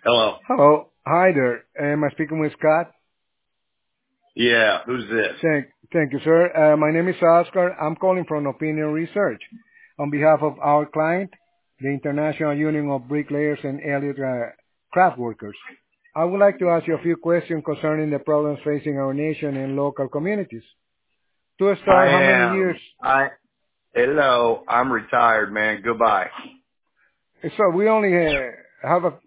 Hello. Hello. Hi there. Am I speaking with Scott? Yeah, who's this? Thank you, sir. My name is Oscar. I'm calling from Opinion Research on behalf of our client, the International Union of Bricklayers and Allied Craft Workers. I would like to ask you a few questions concerning the problems facing our nation and local communities. To I start, how many years? am. Hello. I'm retired, man. Goodbye. So we only have